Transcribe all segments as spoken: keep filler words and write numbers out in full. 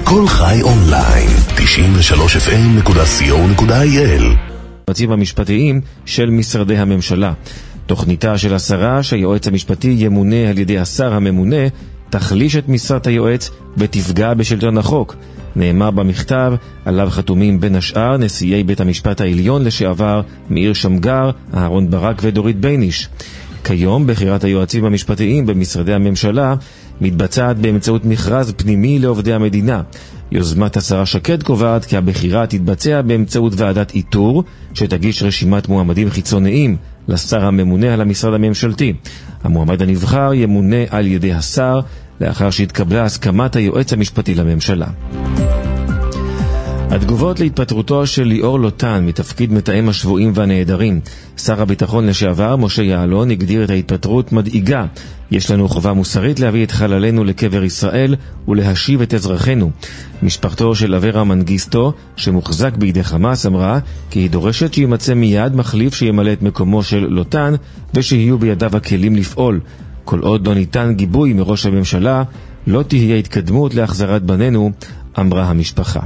כל חי אונליין, תשעים ושלוש אף אם נקודה סי או נקודה איי אל. היועצים המשפטיים של משרדי הממשלה. תוכניתה של השרה שהיועץ המשפטי ימונה על ידי השר הממונה תחליש את משרת היועץ ותפגע בשלטון החוק. נאמר במכתב עליו חתומים בין השאר נשיאי בית המשפט העליון לשעבר מאיר שמגר, אהרון ברק ודורית בייניש. כיום בחירת היועצים המשפטיים במשרדי הממשלה מתבצעת באמצעות מכרז פנימי לעובדי המדינה. יוזמת השרה שקד קובעת כי הבחירה תתבצע באמצעות ועדת איתור שתגיש רשימת מועמדים חיצוניים לשר הממונה על המשרד הממשלתי. המועמד הנבחר ימונה על ידי השר לאחר שהתקבלה הסכמת היועץ המשפטי לממשלה. התגובות להתפטרותו של ליאור לוטן מתפקיד מתאם השבויים והנעדרים. שר הביטחון לשעבר משה יעלון הגדיר את ההתפטרות מדאיגה. יש לנו חובה מוסרית להביא את חללינו לקבר ישראל ולהשיב את אזרחינו. משפחתו של אברה מנגיסטו שמוחזק בידי חמאס אמרה כי היא דורשת שימצא מיד מחליף שימלא את מקומו של לוטן ושיהיו בידיו הכלים לפעול. כל עוד לא ניתן גיבוי מראש הממשלה לא תהיה התקדמות להחזרת בנינו, אמרה המשפחה.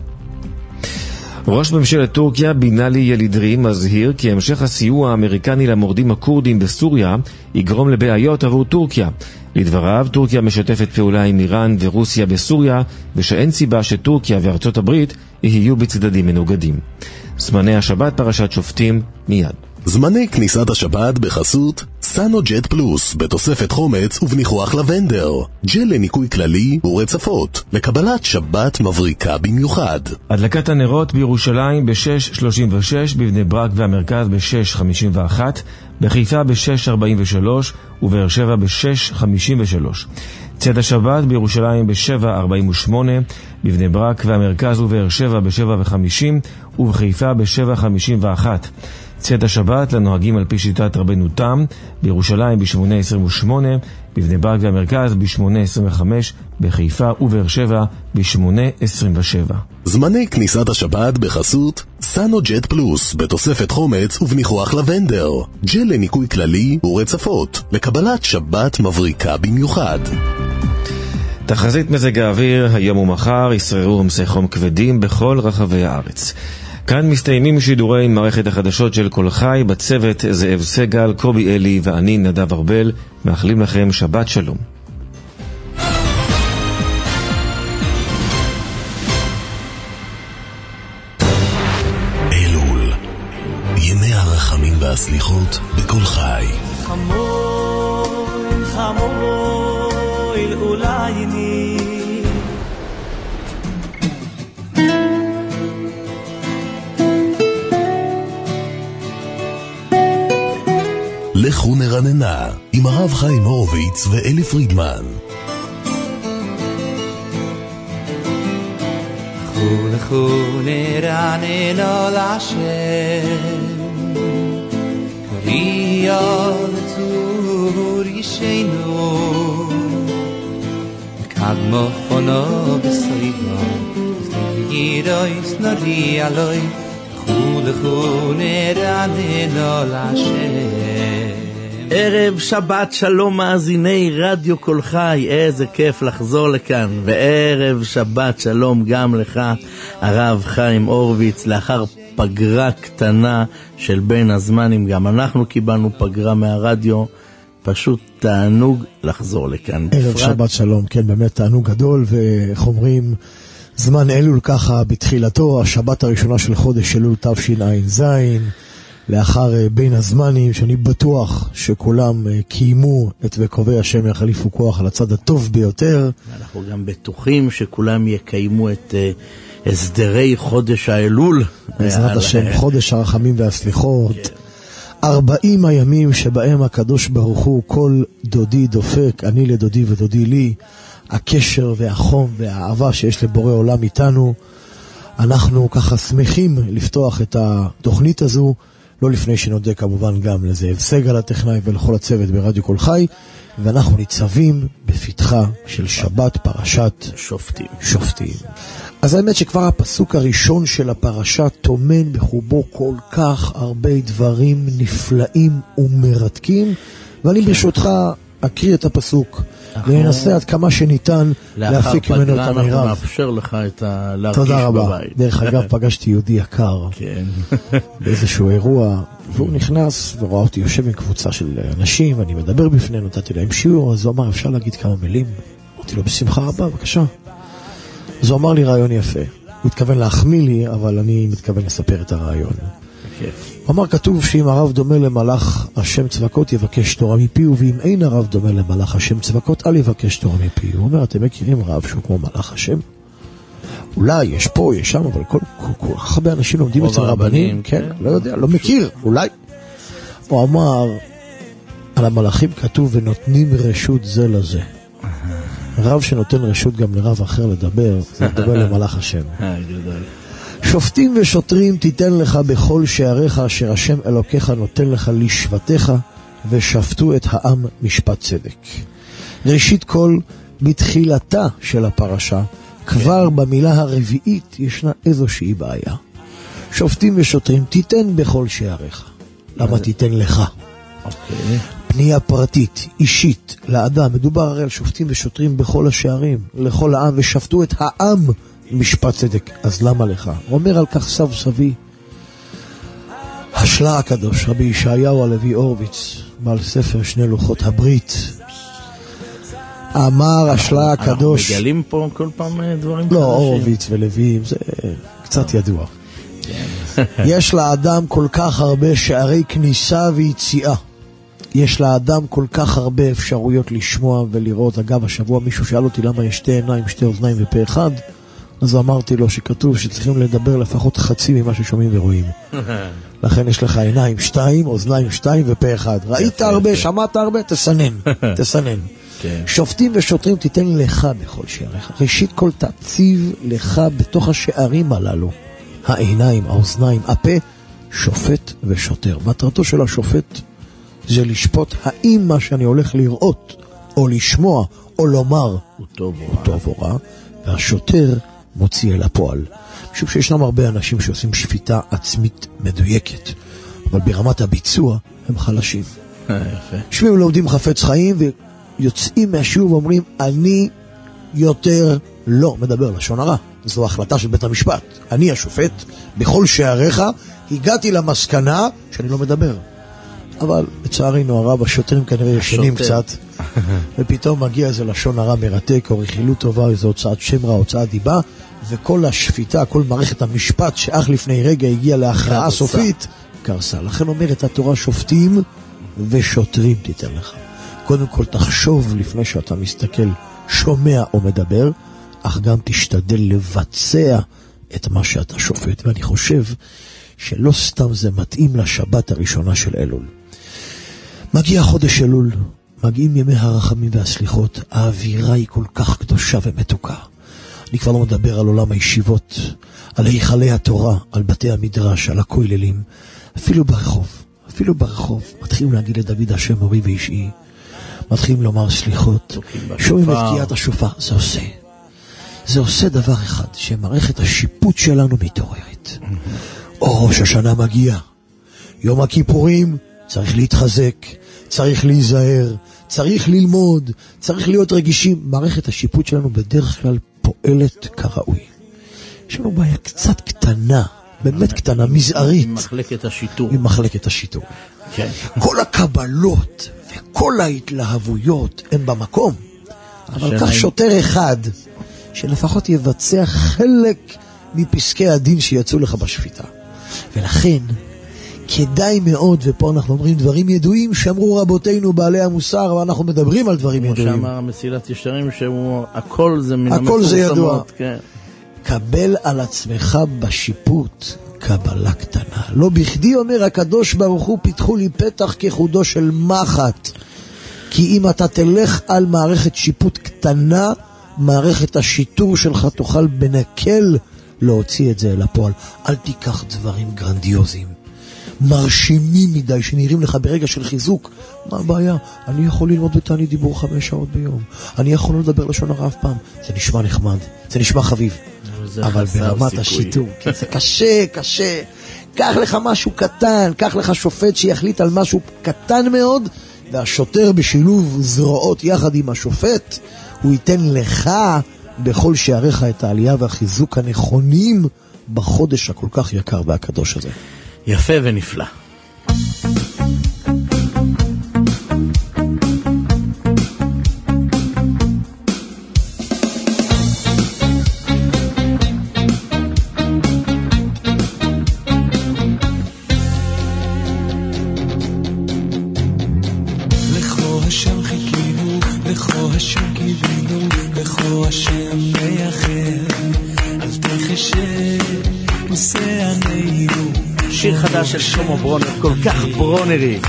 ראש ממשלת טורקיה בינאלי ילידרי מזהיר כי המשך הסיוע האמריקני למורדים הקורדים בסוריה יגרום לבעיות עבור טורקיה. לדבריו, טורקיה משתפת פעולה עם איראן ורוסיה בסוריה ושאין סיבה שטורקיה וארצות הברית יהיו בצדדים מנוגדים. זמני השבת פרשת שופטים מיד. זמני כניסת השבת בחסות סאנו ג'ט פלוס בתוספת חומץ ובניחוח לבנדר, ג'ל לניקוי כללי ורצפות לקבלת שבת מבריקה במיוחד. הדלקת הנרות בירושלים ב-שש שלושים ושש, בבני ברק והמרכז ב-שש חמישים ואחת, בחיפה ב-שש ארבעים ושלוש ובאר שבע ב-שש חמישים ושלוש. צאת השבת בירושלים ב-שבע ארבעים ושמונה, בבני ברק והמרכז ובאר שבע ב-שבע וחמישים ובחיפה ב-שבע חמישים ואחת. צאת השבת לנוהגים על פי שיטת רבנו תם בירושלים ב-שמונה עשרים ושמונה, בבני ברק והמרכז ב-שמונה עשרים וחמש, בחיפה ובאר שבע ב-שמונה עשרים ושבע. זמני כניסת השבת בחסות סאנו ג'ט פלוס בתוספת חומץ ובניחוח לבנדר, ג'ל לניקוי כללי ורצפות לקבלת שבת מבריקה במיוחד. תחזית מזג האוויר היום ומחר ישררו עומסי חום כבדים בכל רחבי הארץ. כאן מסתיימים שידורי מערכת החדשות של כל חי. בצוות זאב סגל, קובי אלי ואני נדב ארבל מאחלים לכם שבת שלום. אלול, ימי הרחמים והסליחות בכל חי. חמוי חמוי אולי אני לכו נרננה עם הרב חיים הורוביץ ואלי פרידמן. לכו לכו נרננה להשם קריאה לצור ישנו קדמו פונו בסוידו ידויס נורי אלוי לכו לכו נרננה להשם. ערב שבת שלום מאזיני רדיו כל חי, איזה כיף לחזור לכאן, וערב שבת שלום גם לך הרב חיים הורוביץ לאחר פגרה קטנה של בין הזמנים. גם אנחנו קיבלנו פגרה מהרדיו, פשוט תענוג לחזור לכאן. ערב בפרט... שבת שלום, כן באמת תענוג גדול, ואיך אומרים זמן אלול ככה בתחילתו, השבת הראשונה של חודש אלול תשע"ז, לאחר בין הזמנים שאני בטוח שכולם קיימו את וקווי השם יחליפו כוח על הצד הטוב ביותר. אנחנו גם בטוחים שכולם יקיימו את uh, הסדרי חודש האלול. בעזרת השם, חודש הרחמים והסליחות. כן. ארבעים הימים שבהם הקדוש ברוך הוא כל דודי דופק, אני לדודי ודודי לי, הקשר והחום והאהבה שיש לבורא עולם איתנו. אנחנו ככה שמחים לפתוח את התוכנית הזו, לא לפני שנודה כמובן גם לזאב סגל הטכנאי ולכל הצוות ברדיו כל חי, ואנחנו ניצבים בפתחה של שבת פרשת שופטים. שופטים. אז האמת שכבר הפסוק הראשון של הפרשה תומן בחובו כל כך הרבה דברים נפלאים ומרתקים, ואני ברשותך אקריא את הפסוק. וננסה עד כמה שניתן להפיק ממנו את המרב. אנחנו נאפשר לך את ה... להרגיש בבית. תודה רבה. דרך אגב, פגשתי יהודי יקר באיזשהו אירוע, והוא נכנס וראה אותי יושב עם קבוצה של אנשים, ואני מדבר בפניהם, נתתי להם שיעור, אז הוא אמר, אפשר להגיד כמה מילים? אמרתי לו, בשמחה רבה, בבקשה. אז הוא אמר לי רעיון יפה. הוא התכוון להחמיא לי, אבל אני מתכוון לספר את הרעיון. הוא אמר, כתוב שאם הרב דומה למלאך השם צבקות יבקש תורה מפיו, ואם אין הרב דומה למלאך השם צבקות אל יבקש תורה מפיו. הוא אומר, אתם מכירים רב שהוא כמו מלאך השם? אולי יש פה, יש שם, אבל כל כך הרבה אנשים לומדים אצל רבנים, כן, לא יודע, לא מכיר, אולי. הוא אמר, על המלאכים כתוב ונותנים רשות זה לזה. רב שנותן רשות גם לרב אחר לדבר, זה מדבר למלאך השם. שופטים ושוטרים תיתן לך בכל שעריך אשר השם אלוקיך נותן לך לשבטיך, ושפטו את העם משפט צדק. ראשית כל, בתחילתה של הפרשה, כבר במילה הרביעית ישנה איזושהי בעיה. שופטים ושוטרים תיתן בכל שעריך. למה תיתן לך? אוקיי. פנייה פרטית, אישית, לאדם. מדובר הרי על שופטים ושוטרים בכל השערים, לכל העם, ושפטו את העם משפט צדק. אז למה לך? הוא אומר על כך סב סבי. השלה הקדוש, רבי ישעיהו הלוי הורוביץ, בעל ספר שני לוחות הברית, אמר השלה הקדוש... אנחנו מגלים פה כל פעם דברים לא, הורוביץ ולוויים, זה קצת ידוע. יש לאדם כל כך הרבה שערי כניסה ויציאה. יש לאדם כל כך הרבה אפשרויות לשמוע ולראות. אגב, השבוע מישהו שאל אותי למה יש שתי עיניים, שתי אוזניים ופה אחד, אז אמרתי לו שכתוב שצריכים לדבר לפחות חצי ממה ששומעים ורואים. לכן יש לך עיניים שתיים, אוזניים שתיים ופה אחד. ראית הרבה, שמעת הרבה, תסנן, תסנן. שופטים ושוטרים תיתן לך בכל שעריך. ראשית כל תציב לך בתוך השערים הללו. העיניים, האוזניים, הפה, שופט ושוטר. מטרתו של השופט זה לשפוט האם מה שאני הולך לראות או לשמוע או לומר הוא טוב או, הוא טוב או רע, והשוטר מוציא אל הפועל. משום שישנם הרבה אנשים שעושים שפיטה עצמית מדויקת, אבל ברמת הביצוע הם חלשים. יפה. שמים לומדים חפץ חיים ויוצאים מהשיעור ואומרים, אני יותר לא מדבר לשון הרע. זו החלטה של בית המשפט. אני השופט, בכל שעריך הגעתי למסקנה שאני לא מדבר. אבל לצערינו הרב, השוטרים כנראה ישנים קצת, ופתאום מגיע איזה לשון הרע מרתק, או רכילות טובה, איזו הוצאת שם רע, הוצאת דיבה, וכל השפיטה, כל מערכת המשפט שאך לפני רגע הגיע להכרעה סופית, קרסה. לכן אומרת התורה, שופטים ושוטרים תיתן לך. קודם כל תחשוב לפני שאתה מסתכל, שומע או מדבר, אך גם תשתדל לבצע את מה שאתה שופט. ואני חושב שלא סתם זה מתאים לשבת הראשונה של אלול. מגיע חודש אלול, מגיעים ימי הרחמים והסליחות, האווירה היא כל כך קדושה ומתוקה. אני כבר לא מדבר על עולם הישיבות, על היכלי התורה, על בתי המדרש, על הכוללים, אפילו ברחוב, אפילו ברחוב, מתחילים להגיד לדוד השם מורי ואישי, מתחילים לומר סליחות, שומעים את תקיעת השופר, זה עושה. זה עושה דבר אחד, שמערכת השיפוט שלנו מתעוררת. או ראש השנה מגיע, יום הכיפורים, צריך להתחזק, צריך להיזהר, צריך ללמוד, צריך להיות רגישים. מערכת השיפוט שלנו בדרך כלל פועלת כראוי. יש לנו בעיה קצת קטנה, באמת קטנה, מזערית. עם מחלקת השיטור. עם מחלקת השיטור. כן. כל הקבלות וכל ההתלהבויות הן במקום. אבל כך שוטר אחד, שלפחות יבצע חלק מפסקי הדין שיצאו לך בשפיטה. ולכן, כדאי מאוד, ופה אנחנו אומרים דברים ידועים, שאמרו רבותינו בעלי המוסר, ואנחנו מדברים על דברים ידועים. כמו שאמר מסילת ישרים, שהוא הכל זה מן הכל זה ידוע. כן. קבל על עצמך בשיפוט קבלה קטנה. לא בכדי אומר הקדוש ברוך הוא, פיתחו לי פתח כחודו של מחט. כי אם אתה תלך על מערכת שיפוט קטנה, מערכת השיטור שלך תוכל בנקל להוציא את זה אל הפועל. אל תיקח דברים גרנדיוזיים, מרשימים מדי, שנראים לך ברגע של חיזוק. מה הבעיה? אני יכול ללמוד בתענית דיבור חמש שעות ביום. אני יכול לא לדבר לשון הרע אף פעם. זה נשמע נחמד, זה נשמע חביב. אבל ברמת השיטור, כן, זה קשה, קשה. קח לך משהו קטן, קח לך שופט שיחליט על משהו קטן מאוד, והשוטר בשילוב זרועות יחד עם השופט, הוא ייתן לך בכל שעריך את העלייה והחיזוק הנכונים בחודש הכל כך יקר והקדוש הזה. יפה ונפלא. שיר חדש של שלמה ברונר, כל כך ברונרי.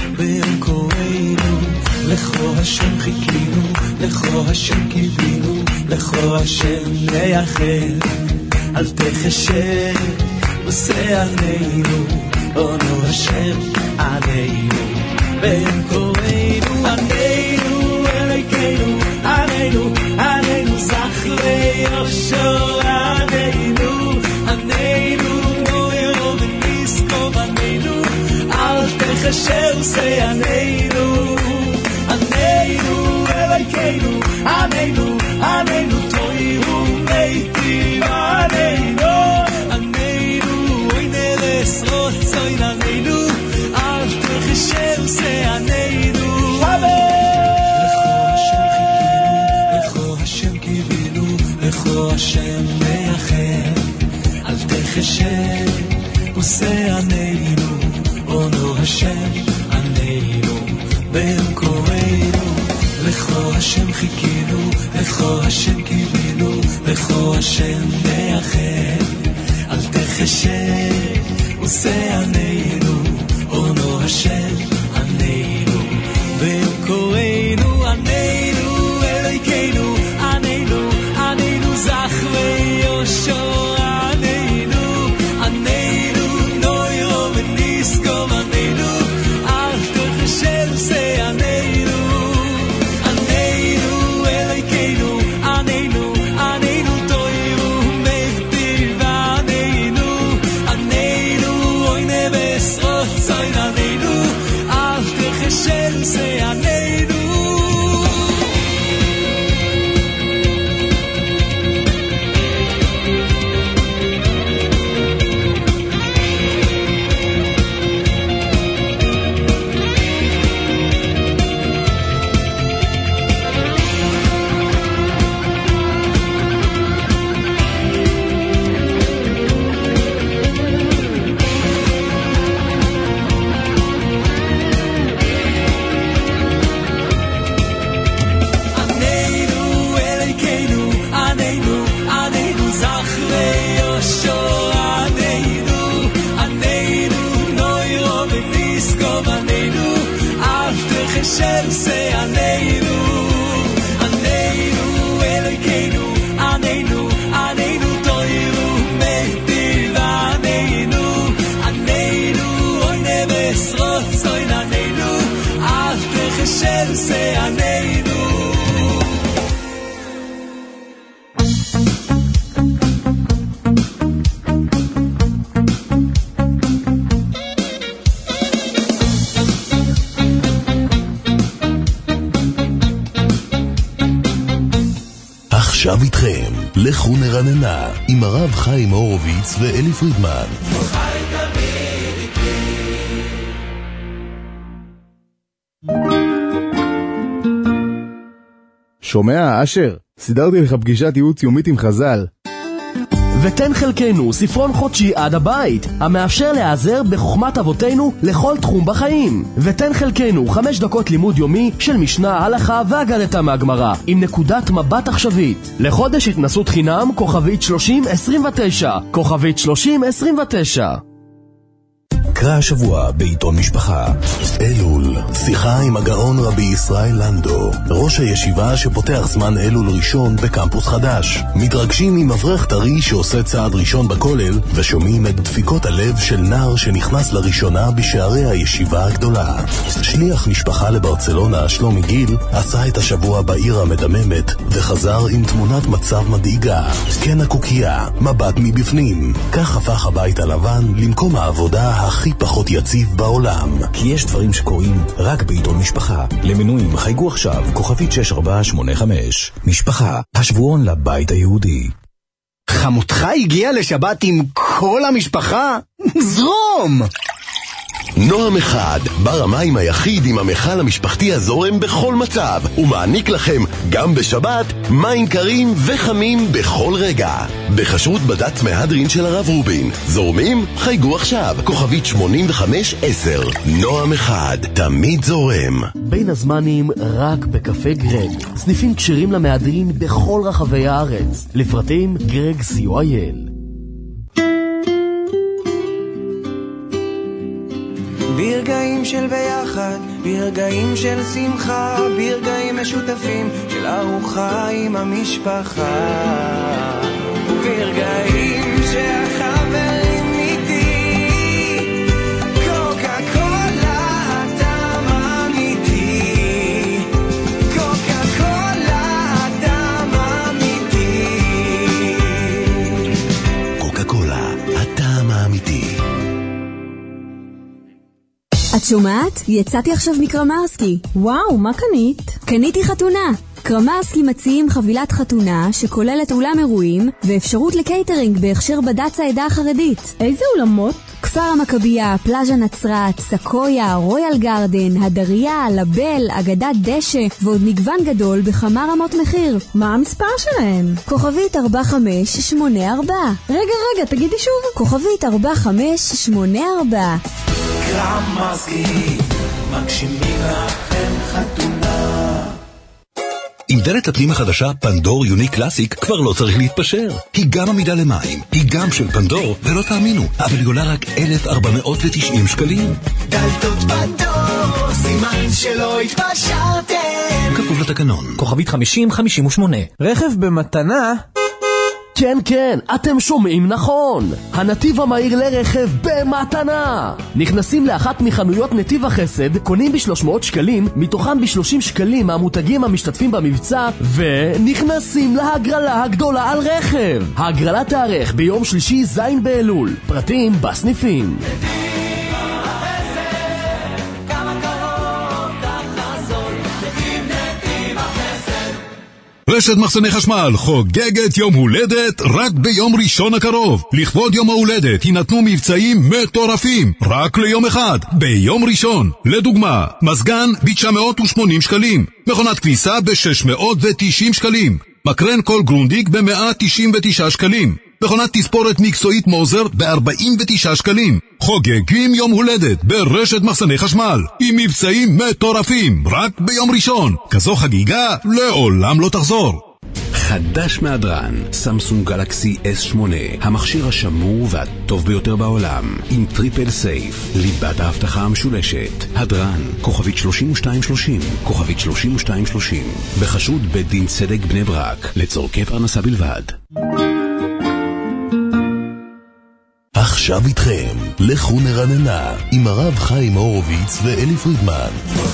לכו השם חיכינו, לכו השם קיווינו, לכו השם נייחל, אל תחשב עושה עלינו, אונו השם עלינו, בין קוראינו עלינו, אלוהינו עלינו, עלינו זך ליושר עלינו, עלינו נוירו וניסקו בנינו, אל תחשב עושה עלינו, עלינו אלוהינו, עלינו, עלינו תוירו מיטיב עלינו, עלינו אוי נרס רוצוי עלינו, אל תחשב עושה עלינו, לכו השם קיווינו, לכו השם מייחל, אל תחשב עושה עלינו, אונו השם עלינו, בין קוראינו, לכו השם חיכינו, לכו השם קיווינו, לכו השם מייחל, אל תחשב עושה עלינו, אונו השם עלינו, בין קוראינו עלינו, אלוהינו עלינו, עלינו זך ויושר עלינו, עלינו נוירו וניסקום עלינו, אל תחשב עושה עלינו, עלינו אלוהינו, עלינו, עלינו תוירו מיטיב עלינו, עלינו אוי נבס רוצוי עלינו, אל תחשב עושה עלינו. של זה עלינו, עלינו אלוהינו, עלינו, עלינו תוירו מיטיב עלינו, עלינו אוי נבס רוצוי עלינו, אל תחשב זה עלינו. עכשיו איתכם, לכו נרננה, עם הרב חיים הורוביץ ואלי פרידמן. שומע, אשר? סידרתי לך פגישת ייעוץ יומית עם חז"ל. ותן חלקנו ספרון חודשי עד הבית, המאפשר להיעזר בחוכמת אבותינו לכל תחום בחיים. ותן חלקנו חמש דקות לימוד יומי של משנה, הלכה והגדתה מהגמרא, עם נקודת מבט עכשווית. לחודש התנסות חינם, כוכבית שלושים עשרים ותשע, כוכבית שלושים עשרים ותשע. קרא השבוע בעיתון משפחה. אלול, שיחה עם הגאון רבי ישראל לנדו, ראש הישיבה שפותח זמן אלול ראשון בקמפוס חדש. מתרגשים עם אברך טרי שעושה צעד ראשון בכולל, ושומעים את דפיקות הלב של נער שנכנס לראשונה בשערי הישיבה הגדולה. שליח משפחה לברצלונה, שלומי גיל, עשה את השבוע בעיר המדממת, וחזר עם תמונת מצב מדאיגה. כן הקוקייה, מבט מבפנים. כך הפך הבית הלבן למקום העבודה הכי הכי פחות יציב בעולם. כי יש דברים שקורים רק בעיתון משפחה. למנויים חייגו עכשיו, כוכבית שש ארבע שמונה חמש. משפחה, השבועון לבית היהודי. חמותך הגיעה לשבת עם כל המשפחה? זרום! נועם אחד, בר המים היחיד עם המכל המשפחתי הזורם בכל מצב, ומעניק לכם גם בשבת מים קרים וחמים בכל רגע. בחשרות בד"ץ מהדרין של הרב רובין. זורמים? חייגו עכשיו, כוכבית שמונים וחמש עשר. נועם אחד, תמיד זורם. בין הזמנים רק בקפה גרג. סניפים קשרים למהדרין בכל רחבי הארץ. לפרטים גרג סי או איי אל. ברגעים של ביחד, ברגעים של שמחה, ברגעים משותפים של ארוחה עם המשפחה, ברגעים שהחברים איתי, קוקה קולה אדם אמיתי, קוקה קולה אדם אמיתי, קוקה קולה, הטעם האמיתי. את שומעת? יצאתי עכשיו מקרמרסקי. וואו, מה קנית? קניתי חתונה. קרמרסקי מציעים חבילת חתונה שכוללת אולם אירועים ואפשרות לקייטרינג בהכשר בד"ץ העדה החרדית. איזה אולמות? כפר המכבייה, פלאז'ה נצרת, סקויה, רויאל גרדן, הדריה, לבל, אגדת דשא ועוד מגוון גדול בכמה רמות מחיר. מה המספר שלהם? כוכבית ארבע חמש שמונה ארבע. רגע, רגע, תגידי שוב. כוכבית ארבע חמש שמונה ארבע. קרמרסקי, מגשימים לכם חתונה. עם דלת הפנים החדשה פנדור יוניק קלאסיק כבר לא צריך להתפשר. היא גם עמידה למים, היא גם של פנדור, ולא תאמינו, אבל היא עולה רק אלף ארבע מאות ותשעים שקלים. דלתות פנדור, סימן שלא התפשרתם. כפוף לתקנון. כוכבית חמישים חמישים ושמונה. רכב במתנה? כן, כן, אתם שומעים נכון. הנתיב המהיר לרכב במתנה. נכנסים לאחת מחנויות נתיב החסד, קונים ב-שלוש מאות שקלים, מתוכם ב-שלושים שקלים מהמותגים המשתתפים במבצע, ונכנסים להגרלה הגדולה על רכב. ההגרלה תארך ביום שלישי זין באלול. פרטים בסניפים. רשת מחסני חשמל חוגגת יום הולדת רק ביום ראשון הקרוב. לכבוד יום ההולדת יינתנו מבצעים מטורפים רק ליום אחד, ביום ראשון. לדוגמה, מזגן ב-תשע מאות ושמונים שקלים, מכונת כביסה ב-שש מאות ותשעים שקלים, מקרן קול גרונדיק ב-מאה תשעים ותשעה שקלים, מכונת תספורת מקצועית מוזר ב-ארבעים ותשעה שקלים. חוגגים יום הולדת ברשת מחסני חשמל עם מבצעים מטורפים רק ביום ראשון. כזו חגיגה לעולם לא תחזור. חדש מהדרן, סמסונג גלקסי אס שמונה, המכשיר השמור והטוב ביותר בעולם, עם טריפל סייף, ליבת ההבטחה המשולשת. הדרן, כוכבית שלושים ושתיים שלושים, כוכבית שלושים ושתיים שלושים, בחשוד בית דין צדק בני ברק, לצורכי פרנסה בלבד. עכשיו איתכם, לכו נרננה, עם הרב חיים הורוביץ ואלי פרידמן.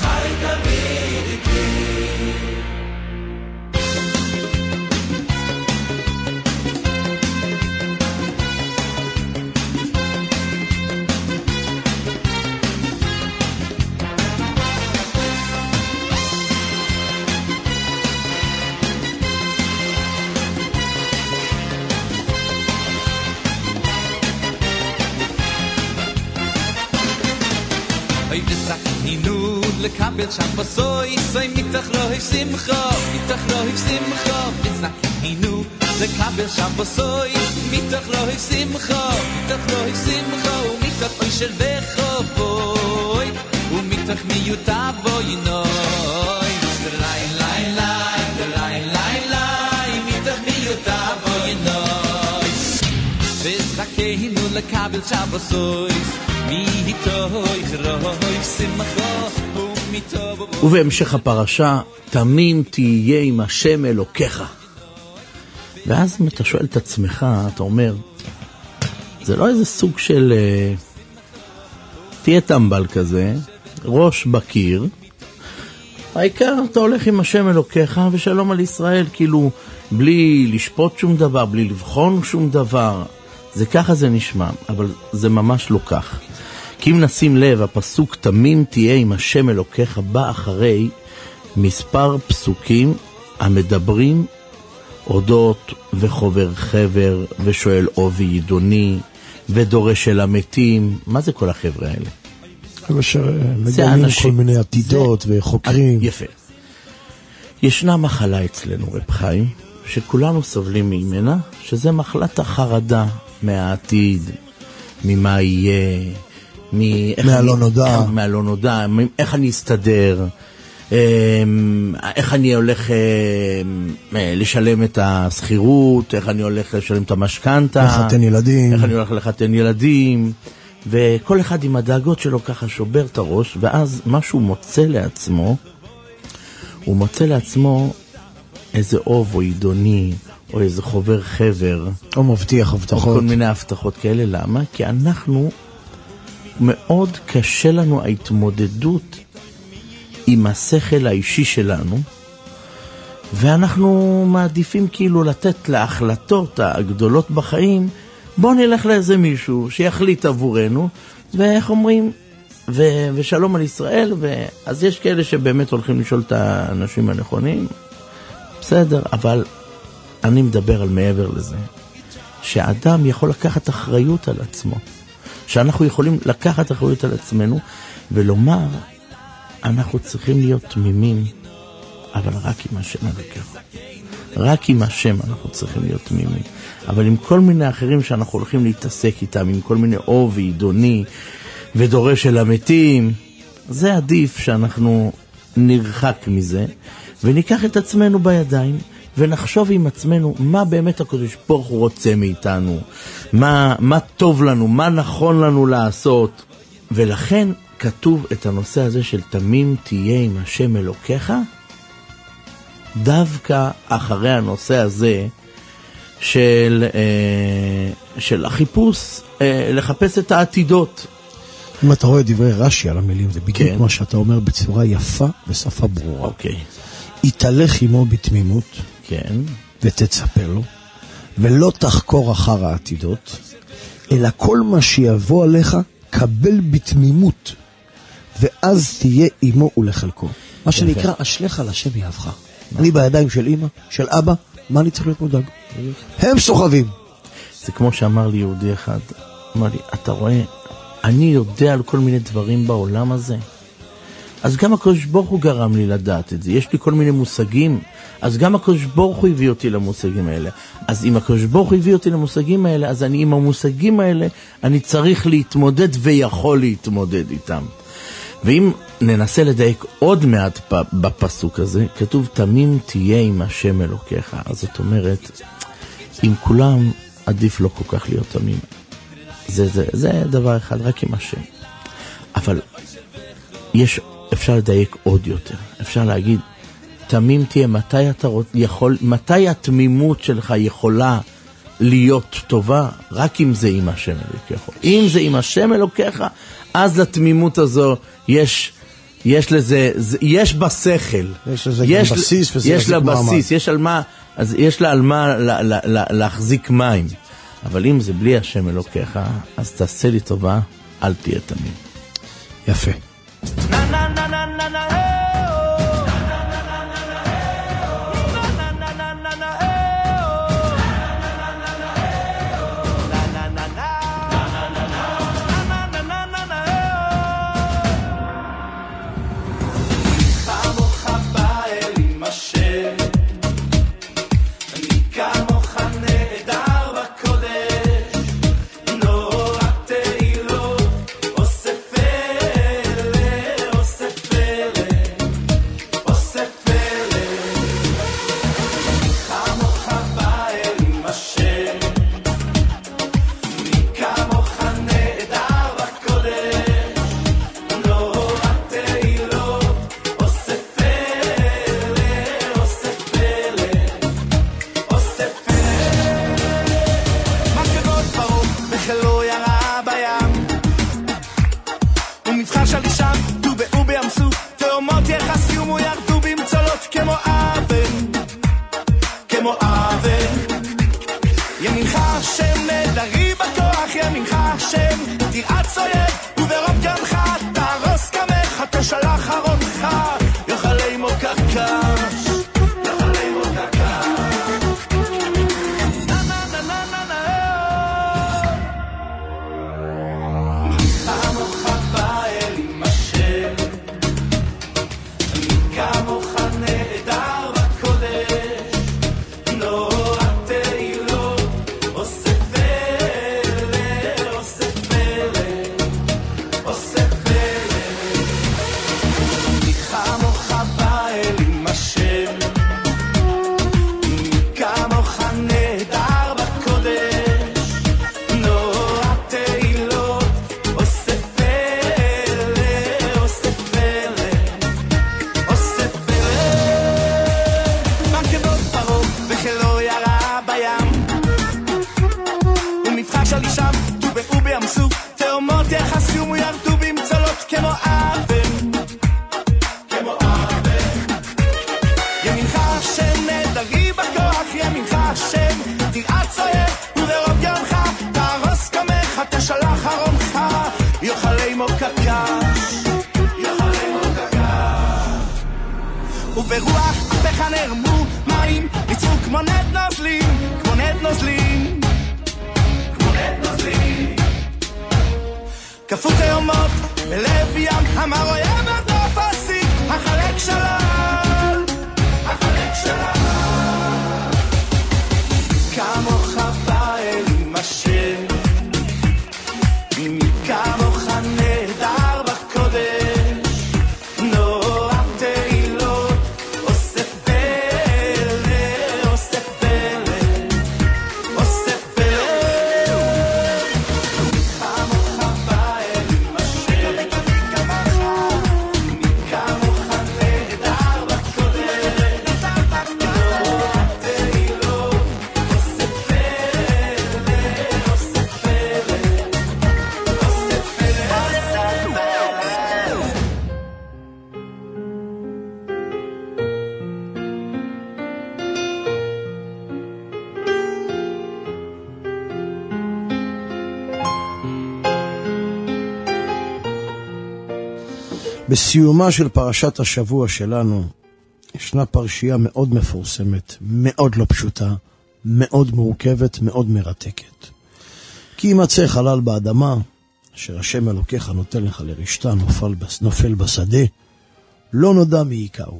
לקבל שם בסוי, סוי מתח לא שמחה, מתח לא שמחה, וזכינו לקבל שם בסוי, מתח לא שמחה, מתח לא שמחה, ומתח אוי של בחובוי, ומתח מיוטה בוי נוי, דלי לי לי, דלי לי לי, מתח מיוטה בוי נוי, וזכינו לקבל שם בסוי, מתוי חרוי שמחה, ובהמשך הפרשה, תמים תהיה עם השם אלוקיך. ואז אם אתה שואל את עצמך, אתה אומר, זה לא איזה סוג של uh, תהיה טמבל כזה, ראש בקיר, העיקר אתה הולך עם השם אלוקיך ושלום על ישראל, כאילו בלי לשפוט שום דבר, בלי לבחון שום דבר. זה ככה זה נשמע, אבל זה ממש לא כך. כי אם נשים לב, הפסוק תמים תהיה עם השם אלוקיך בא אחרי מספר פסוקים המדברים אודות וחובר חבר ושואל אובי ידוני ודורש אל המתים. מה זה כל החבר'ה האלה? מגלים כל מיני עתידות זה... וחוקרים. יפה. ישנה מחלה אצלנו, רב חיים, שכולנו סובלים ממנה, שזה מחלת החרדה מהעתיד, ממה יהיה, מהלא נודע. מהלא נודע, איך אני אסתדר, איך אני הולך לשלם את הסחירות, איך אני הולך לשלם את המשכנתה, לחתן ילדים. איך אני הולך לחתן ילדים, וכל אחד עם הדאגות שלו ככה שובר את הראש, ואז משהו מוצא לעצמו, הוא מוצא לעצמו איזה אוב או עידוני, או איזה חובר חבר. או מבטיח הבטחות. או כל מיני הבטחות כאלה. למה? כי אנחנו, מאוד קשה לנו ההתמודדות עם השכל האישי שלנו, ואנחנו מעדיפים כאילו לתת להחלטות הגדולות בחיים, בוא נלך לאיזה מישהו שיחליט עבורנו, ואיך אומרים, ו- ושלום על ישראל, ו- אז יש כאלה שבאמת הולכים לשאול את האנשים הנכונים, בסדר, אבל אני מדבר על מעבר לזה, שהאדם יכול לקחת אחריות על עצמו, שאנחנו יכולים לקחת אחריות על עצמנו, ולומר, אנחנו צריכים להיות תמימים, אבל רק עם השם אלוקיך. רק עם השם אנחנו צריכים להיות תמימים. אבל עם כל מיני אחרים שאנחנו הולכים להתעסק איתם, עם כל מיני אוב ועידוני, ודורש אל המתים, זה עדיף שאנחנו נרחק מזה, וניקח את עצמנו בידיים, ונחשוב עם עצמנו מה באמת הקדוש ברוך הוא רוצה מאיתנו, מה, מה טוב לנו, מה נכון לנו לעשות. ולכן כתוב את הנושא הזה של תמים תהיה עם השם אלוקיך, דווקא אחרי הנושא הזה של, אה, של החיפוש, אה, לחפש את העתידות. אם אתה רואה דברי רש"י על המילים, זה בדיוק כן. מה שאתה אומר בצורה יפה ושפה ברורה. אוקיי. יתהלך עמו בתמימות, כן. ותצפה לו, ולא תחקור אחר העתידות, אלא כל מה שיבוא עליך, קבל בתמימות, ואז תהיה עמו ולחלקו. מה שנקרא, אשליך על השם יהבך. אני בידיים של אמא, של אבא, מה אני צריך להיות מודאג? הם סוחבים. זה כמו שאמר לי יהודי אחד, אמר לי, אתה רואה, אני יודע על כל מיני דברים בעולם הזה, אז גם הקדוש ברוך הוא גרם לי לדעת את זה. יש לי כל מיני מושגים, אז גם הקדוש ברוך הוא הביא אותי למושגים האלה. אז אם הקדוש ברוך הוא הביא אותי למושגים האלה, אז אני עם המושגים האלה, אני צריך להתמודד ויכול להתמודד איתם. ואם ננסה לדייק עוד מעט בפסוק הזה, כתוב תמים תהיה עם השם אלוקיך. אז זאת אומרת, עם כולם עדיף לא כל כך להיות תמים. זה, זה, זה דבר אחד, רק עם השם. אבל יש, אפשר לדייק עוד יותר. אפשר להגיד, תמים תהיה, מתי אתה יכול, מתי התמימות שלך יכולה להיות טובה? רק אם זה עם השם אלוקיך. אם זה עם השם אלוקיך, אז לתמימות הזו יש, יש לזה, יש בה שכל. יש לזה יש, גם בסיס, וזה יש לה בסיס, יש על מה, אז יש לה על מה לה, לה, לה, להחזיק מים. אבל אם זה בלי השם אלוקיך, אז תעשה לי טובה, אל תהיה תמים. יפה. ימינך השם נדרי בכוח, ימינך השם תרעת צויב, וברוב שלי שם, טובעו בימסו, תאומות יחסום וירדו במצולות כמו אבן, כמו אבן. ימינך השם נדרי בכוח, ימינך השם תרעץ אויב, וברוב יומך תהרוס קומך, תשלח ארונך, יאכל עמו קקש, יאכל עמו קקש. וברוח אפיך נרמו מים, ניצרו כמו נד נוזלים, כמו נד נוזלים, כמו נד נוזלים. כפו תאומות בלב ים, אמר אויב עד לא פסיק, החלק שלל, החלק שלל. כמוך באל עם השם, כמוך נהדר בקודש, נורא תהילות, אוסף פלא, אוסף פלא, אוסף פלא. כמוך באל עם השם, כמוך נהדר בקודש, נורא תהילות, אוסף פלא, אוסף פלא. בסיומה של פרשת השבוע שלנו, ישנה פרשייה מאוד מפורסמת, מאוד לא פשוטה, מאוד מורכבת, מאוד מרתקת. כי ימצא חלל באדמה, אשר השם אלוקיך נותן לך לרשתה, נופל, נופל בשדה, לא נודע מי יקראו.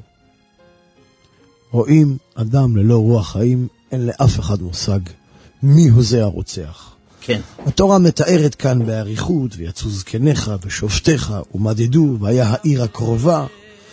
רואים אדם ללא רוח חיים, אין לאף אחד מושג מי הוא זה הרוצח. כן. התורה מתארת כאן באריכות, ויצאו זקניך ושופטיך ומדדו, והיה העיר הקרובה,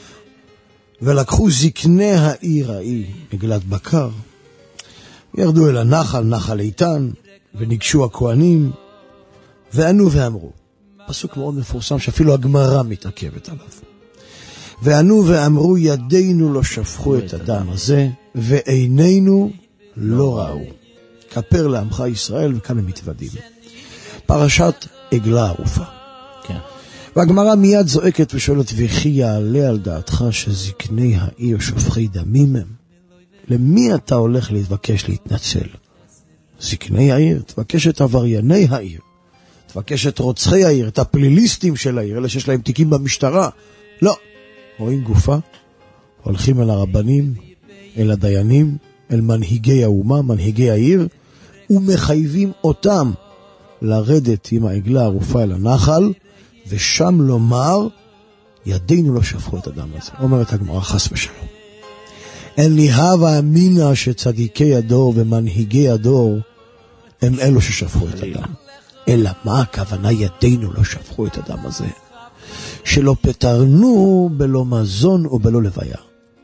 ולקחו זקני העיר ההיא מגלת בקר, ירדו אל הנחל, נחל איתן, וניגשו הכהנים, וענו ואמרו, פסוק מאוד מפורסם שאפילו הגמרא מתעכבת עליו, וענו ואמרו, ידינו לא שפכו את הדם הזה, ועינינו לא ראו. כפר לעמך ישראל, וכאן הם מתוודים. פרשת עגלה ערופה. כן. והגמרא מיד זועקת ושואלת, וכי יעלה על דעתך שזקני העיר שופכי דמים הם? למי אתה הולך להתבקש להתנצל? זקני העיר? תבקש את עברייני העיר. תבקש את רוצחי העיר, את הפליליסטים של העיר, אלה שיש להם תיקים במשטרה. לא. רואים גופה, הולכים אל הרבנים, אל הדיינים, אל מנהיגי האומה, מנהיגי העיר, ומחייבים אותם לרדת עם העגלה הערופה אל הנחל, ושם לומר, ידינו לא שפכו את הדם הזה. אומרת הגמרא, חס ושלום. אין לי הווה אמינה שצדיקי הדור ומנהיגי הדור הם אלו ששפכו את הדם. אלא מה הכוונה ידינו לא שפכו את הדם הזה? שלא פטרנו בלא מזון או בלא לוויה.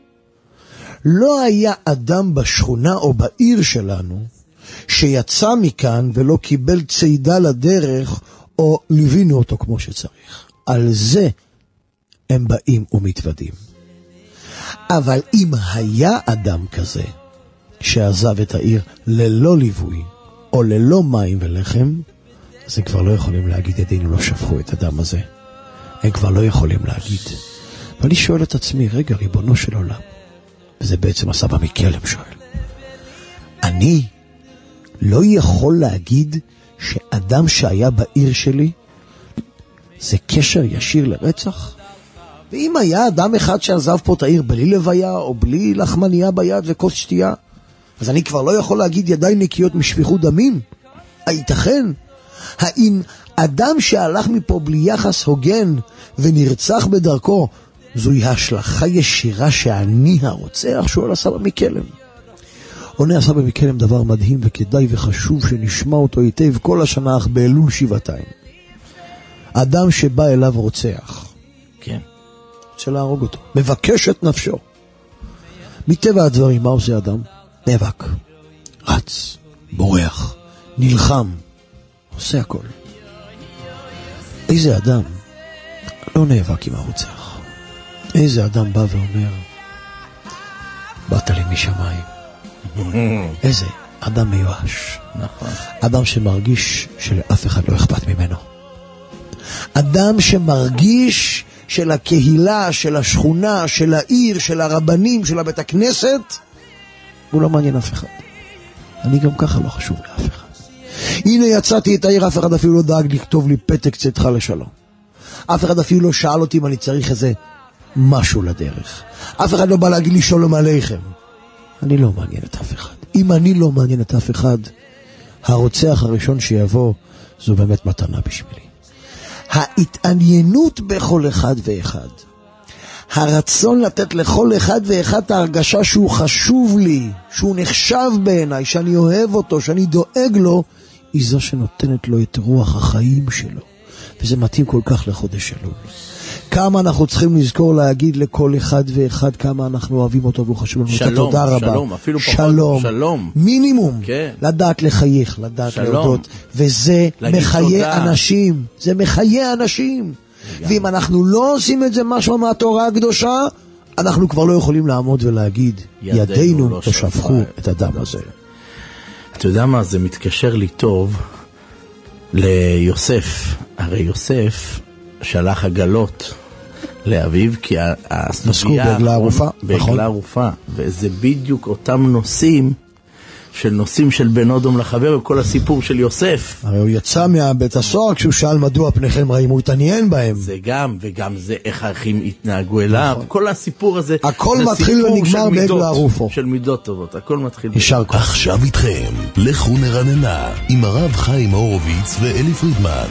לא היה אדם בשכונה או בעיר שלנו שיצא מכאן ולא קיבל צידה לדרך או ליווינו אותו כמו שצריך. על זה הם באים ומתוודים. אבל אם היה אדם כזה שעזב את העיר ללא ליווי או ללא מים ולחם, אז הם כבר לא יכולים להגיד ידינו לא שפכו את הדם הזה. הם כבר לא יכולים להגיד. ואני שואל את עצמי, רגע, ריבונו של עולם, וזה בעצם הסבא מקלם שואל, אני לא יכול להגיד שאדם שהיה בעיר שלי זה קשר ישיר לרצח? ואם היה אדם אחד שעזב פה את העיר בלי לוויה או בלי לחמניה ביד וכוס שתייה, אז אני כבר לא יכול להגיד ידיי נקיות משפיכות דמים? הייתכן? האם אדם שהלך מפה בלי יחס הוגן ונרצח בדרכו, זוהי השלכה ישירה שאני הרוצח? שואל הסבא מקלם. עונה הסבא מקלם דבר מדהים וכדאי וחשוב שנשמע אותו היטב כל השנה אך באלול שבעתיים. אדם שבא אליו רוצח, כן, רוצה להרוג אותו, מבקש את נפשו. מטבע הדברים, מה עושה אדם? נאבק, רץ, בורח, נלחם, עושה הכל. איזה אדם לא נאבק עם הרוצח? איזה אדם בא ואומר, באת לי משמיים? איזה? אדם מיואש. נכון. אדם שמרגיש שלאף אחד לא אכפת ממנו. אדם שמרגיש של הקהילה, של השכונה, של העיר, של הרבנים, של הבית הכנסת, הוא לא מעניין אף אחד. אני גם ככה לא חשוב לאף אחד. הנה יצאתי את העיר, אף אחד אפילו לא דאג לכתוב לי פתק צאתך לשלום. אף אחד אפילו לא שאל אותי אם אני צריך איזה משהו לדרך. אף אחד לא בא להגיד לי שלום עליכם. אני לא מעניין את אף אחד. אם אני לא מעניין את אף אחד, הרוצח הראשון שיבוא, זו באמת מתנה בשבילי. ההתעניינות בכל אחד ואחד, הרצון לתת לכל אחד ואחד את ההרגשה שהוא חשוב לי, שהוא נחשב בעיניי, שאני אוהב אותו, שאני דואג לו, היא זו שנותנת לו את רוח החיים שלו. וזה מתאים כל כך לחודש אלול. כמה אנחנו צריכים לזכור להגיד לכל אחד ואחד כמה אנחנו אוהבים אותו והוא חשוב לנו. שלום, תודה רבה. שלום, אפילו פחות. שלום. שלום. מינימום. כן. לדעת לחייך, לדעת שלום. להודות. וזה מחיי תודה. אנשים. זה מחיי אנשים. ואם אנחנו לא עושים את זה משהו מהתורה הקדושה, אנחנו כבר לא יכולים לעמוד ולהגיד, ידינו, ידינו לא שפכו את הדם הזה. אתה יודע מה, זה מתקשר לי טוב ליוסף. הרי יוסף שלח עגלות לאביו, כי הסוגיה בעגלה ערופה, בעגלה ערופה, וזה בדיוק אותם נושאים של נושאים של בן אדום לחבר, וכל הסיפור של יוסף. הרי הוא יצא מהבית הסוהר כשהוא שאל מדוע פניכם רעים, הוא התעניין בהם. זה גם, וגם זה איך האחים התנהגו אליו, כל הסיפור הזה. הכל מתחיל ונגמר בעגלה ערופה. של מידות טובות, הכל מתחיל. יישר כוח. עכשיו איתכם, לכו נרננה, עם הרב חיים הורוביץ ואלי פרידמן.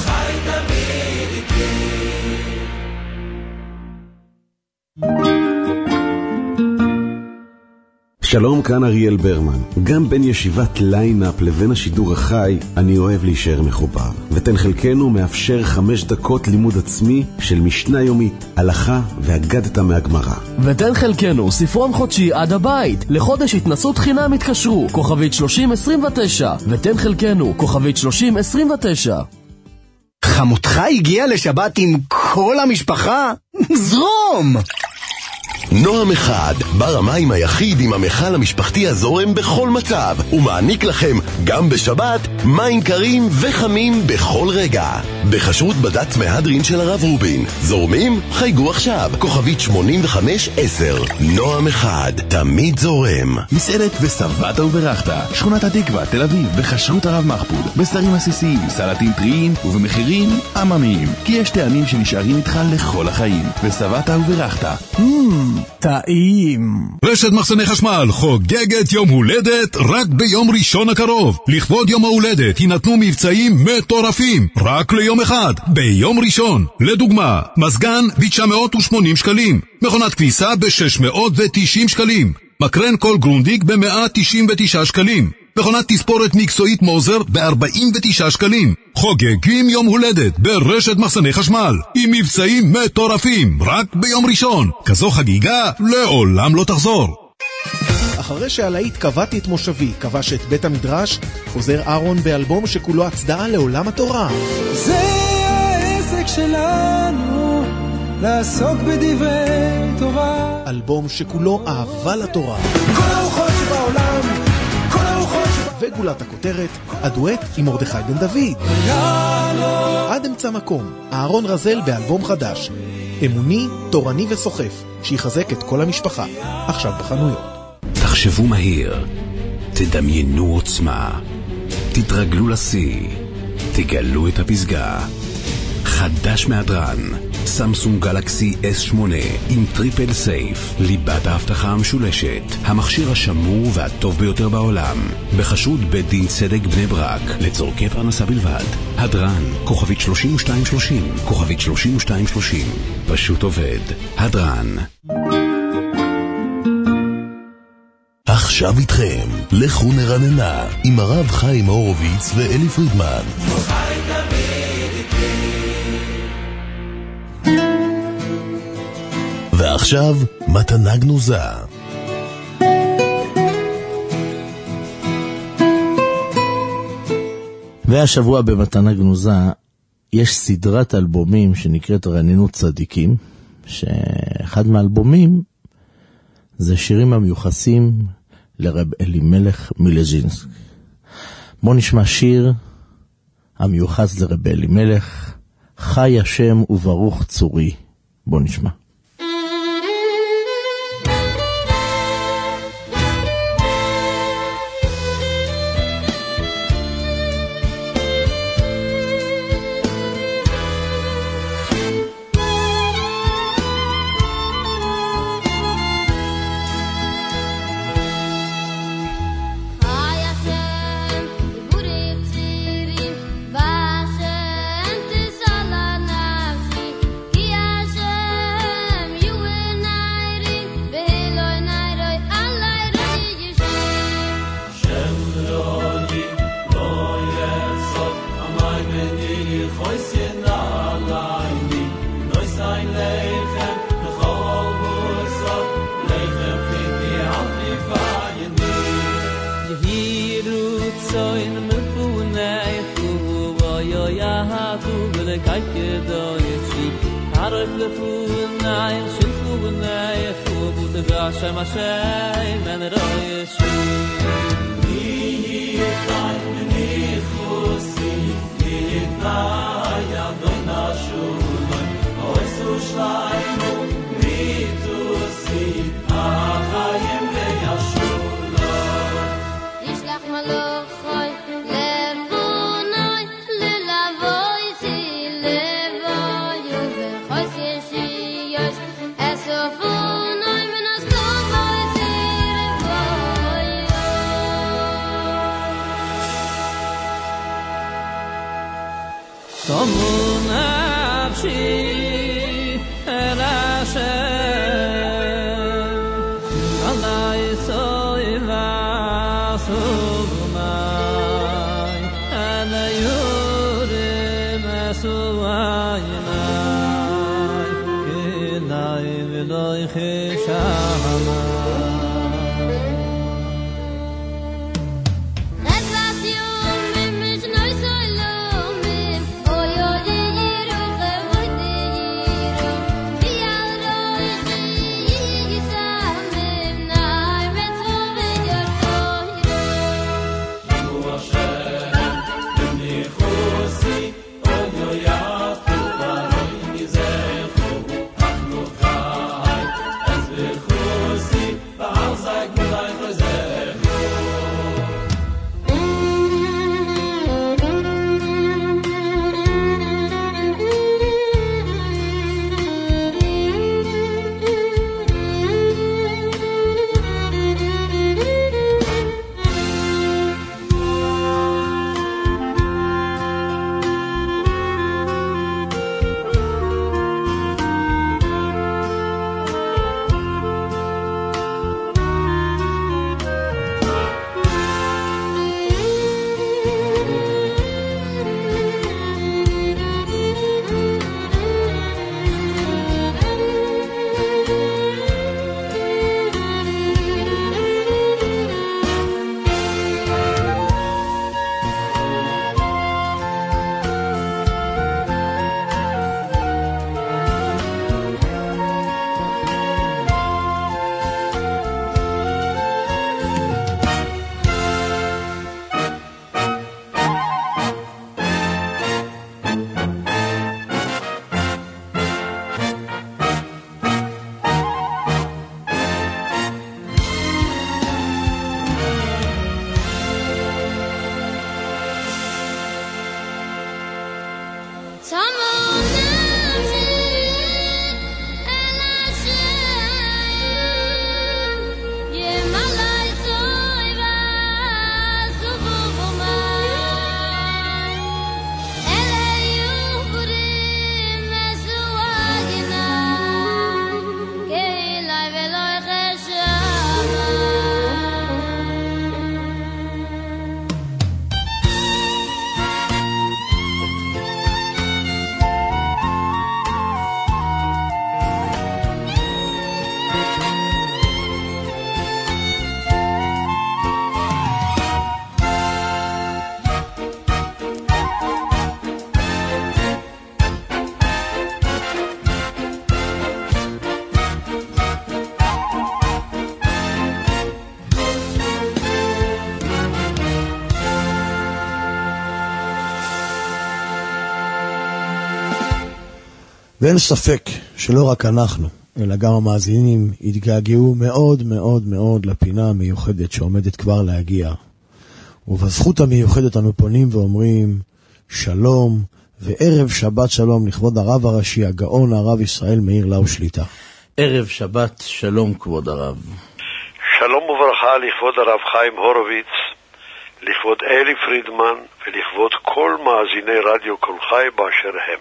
שלום, כאן אריאל ברמן. גם בין ישיבת ליינאפ לבין השידור החי, אני אוהב להישאר מחובר. ותן חלקנו מאפשר חמש דקות לימוד עצמי של משנה יומית, הלכה והגדת מהגמרא. ותן חלקנו ספרון חודשי עד הבית. לחודש התנסות חינם התקשרו, כוכבית שלושים עשרים ותשע. ותן חלקנו, כוכבית שלושים עשרים ותשע. חמותך הגיעה לשבת עם כל המשפחה? זרום! נועם אחד, בר המים היחיד עם המכל המשפחתי הזורם בכל מצב, ומעניק לכם גם בשבת מים קרים וחמים בכל רגע. בחשרות בד"ץ מהדרין של הרב רובין. זורמים? חייגו עכשיו, כוכבית שמונים וחמש עשר. נועם אחד, תמיד זורם. מסעדת וסבת וברכת, שכונת התקווה, תל אביב, בחשרות הרב מחפוד, בשרים עסיסיים, סלטים טריים ובמחירים עממיים, כי יש טעמים שנשארים איתך לכל החיים. וסבת וברכת. טעים. רשת מחסני חשמל חוגגת יום הולדת רק ביום ראשון הקרוב. לכבוד יום ההולדת יינתנו מבצעים מטורפים רק ליום אחד, ביום ראשון. לדוגמה, מזגן ב-תשע מאות ושמונים שקלים, מכונת כביסה ב-שש מאות ותשעים שקלים, מקרן קול גרונדיק ב-מאה תשעים ותשעה שקלים, מכונת תספורת מקצועית מוזר ב-ארבעים ותשעה שקלים. חוגגים יום הולדת ברשת מחסני חשמל עם מבצעים מטורפים רק ביום ראשון. כזו חגיגה לעולם לא תחזור. אחרי שהלהיט קבעתי את מושבי, כבש את בית המדרש, חוזר אהרון באלבום שכולו הצדעה לעולם התורה. זה העסק שלנו, לעסוק בדברי תורה. אלבום שכולו אהבה לתורה. כל הרוחות שבעולם, כל הרוחות שבעולם. וגולת הכותרת, הדואט עם מרדכי בן דוד. עד אמצע מקום, אהרון רזל באלבום חדש. אמוני, תורני וסוחף, שיחזק את כל המשפחה. עכשיו בחנויות. תחשבו מהיר, תדמיינו עוצמה, תתרגלו לשיא, תגלו את הפסגה. חדש מהדרן, סמסונג גלקסי אס שמונה עם טריפל סייף, ליבת ההבטחה המשולשת, המכשיר השמור והטוב ביותר בעולם. בחשרות בית דין צדק בני ברק, לצורכי פרנסה בלבד. הדרן, כוכבית שלושים ושתיים שלושים, כוכבית שלושים ושתיים שלושים. פשוט עובד. הדרן. עכשיו איתכם, לכו נרננה, עם הרב חיים הורוביץ ואלי פרידמן. ועכשיו, מתנה גנוזה. והשבוע במתנה גנוזה יש סדרת אלבומים שנקראת רעננות צדיקים, שאחד מהאלבומים זה שירים המיוחסים לרב אלימלך מילז'ינסק. בוא נשמע שיר המיוחס לרב אלימלך, חי השם וברוך צורי. בוא נשמע. Hashem Hashem and Royeshi Ni Yitzay Ni Chusi Ni Yitzay Yadon Ashulon Oesu Shlaymu Ni Tusi Achayim Leyashulon Yishlach Malochoi Levonoi Lelavoy Si Levoyu Bechos Yeshiyos Esofun Somun Avshi El Hashem Alai Soiva Sovunai Ana Yurim Esuayinai Kinai Viloi Chishamai ואין ספק שלא רק אנחנו, אלא גם המאזינים התגעגעו מאוד מאוד מאוד לפינה המיוחדת שעומדת כבר להגיע. ובזכות המיוחדת אנו פונים ואומרים שלום וערב שבת שלום לכבוד הרב הראשי, הגאון הרב ישראל מאיר לאו שליטה. ערב שבת שלום כבוד הרב. שלום וברכה לכבוד הרב חיים הורוביץ, לכבוד אלי פרידמן ולכבוד כל מאזיני רדיו כל חי באשר הם.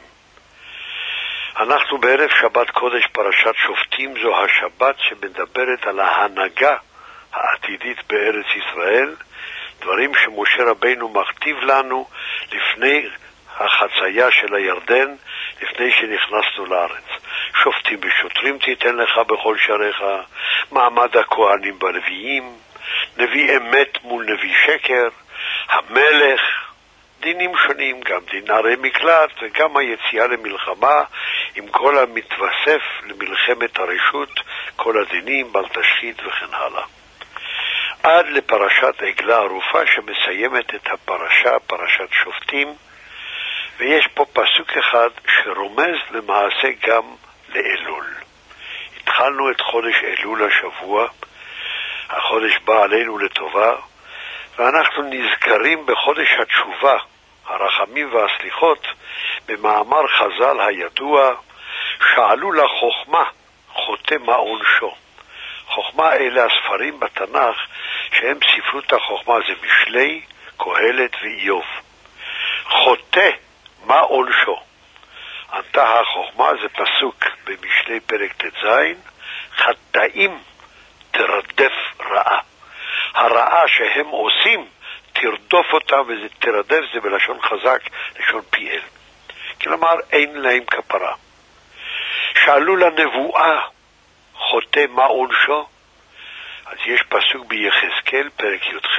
אנחנו בערב שבת קודש פרשת שופטים, זו השבת שמדברת על ההנהגה העתידית בארץ ישראל, דברים שמשה רבינו מכתיב לנו לפני החצייה של הירדן, לפני שנכנסנו לארץ. שופטים ושוטרים תיתן לך בכל שעריך, מעמד הכהנים בלוויים, נביא אמת מול נביא שקר, המלך, דינים שונים, גם דינרי מקלט וגם היציאה למלחמה, עם כל המתווסף למלחמת הרשות, כל הדינים, בל תשחית וכן הלאה. עד לפרשת עגלה ערופה שמסיימת את הפרשה, פרשת שופטים, ויש פה פסוק אחד שרומז למעשה גם לאלול. התחלנו את חודש אלול השבוע, החודש בא עלינו לטובה, ואנחנו נזכרים בחודש התשובה, הרחמים והסליחות, במאמר חז"ל הידוע, שאלו לחוכמה, חוטא מה עונשו. חוכמה אלה הספרים בתנ"ך, שהם ספרות החוכמה, זה משלי, קהלת ואיוב. חוטא מה עונשו. ענתה החוכמה, זה פסוק במשלי פרק ט"ז, חטאים תרדף רעה. הרעה שהם עושים, תרדוף אותם, וזה תרדף, זה בלשון חזק, לשון פי אל. כלומר, אין להם כפרה. שאלו לנבואה, חוטא מה עונשו? אז יש פסוק ביחזקאל, פרק י"ח,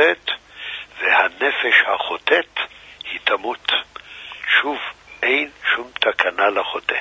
והנפש החוטאת היא תמות. שוב, אין שום תקנה לחוטא.